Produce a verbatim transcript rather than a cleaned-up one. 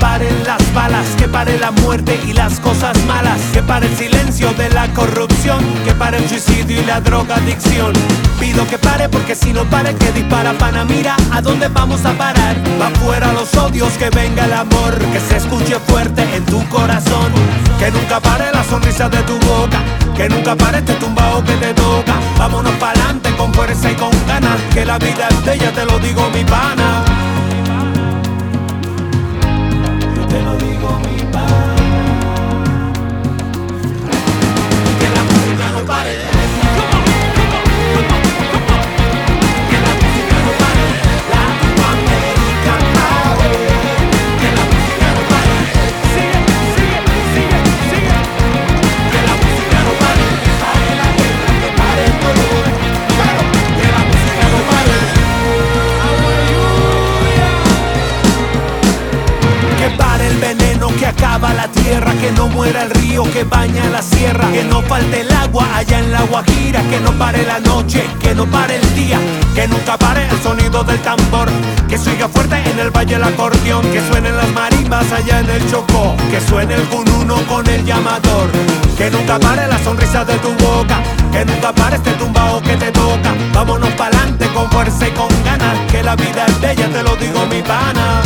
paren las balas, que pare la muerte y las cosas malas, que pare el silencio de la corrupción, que pare el suicidio y la drogadicción. Pido que pare porque si no pare que dispara pana, mira a dónde vamos a parar. Va fuera los odios, que venga el amor, que se escuche fuerte en tu corazón. Que nunca pare la sonrisa de tu boca, que nunca pare este tumbao que te toca. Vámonos pa'lante con fuerza y con ganas, que la vida es bella, te lo digo mi pana. Te lo digo mi pana. Que la música no pare. Que la música no pare. Latinoamérica pare. Que la música no pare. Sigue, sigue, sigue, sigue. Que la música no pare. Pare la guerra, que pare el dolor. Que la música no pare. Que pare el veneno que acaba la tierra, que no muera el río que baña la sierra, que no falte el agua allá en la Guajira, que no pare la noche, que no pare el día, que nunca pare el sonido del tambor, que siga fuerte en el valle el acordeón, que suenen las marimbas allá en el Chocó, que suene el cununo con el llamador, que nunca pare la sonrisa de tu boca, que nunca pare este tumbao que te toca. Vámonos pa'lante con fuerza y con ganas, que la vida es bella, te lo digo mi pana.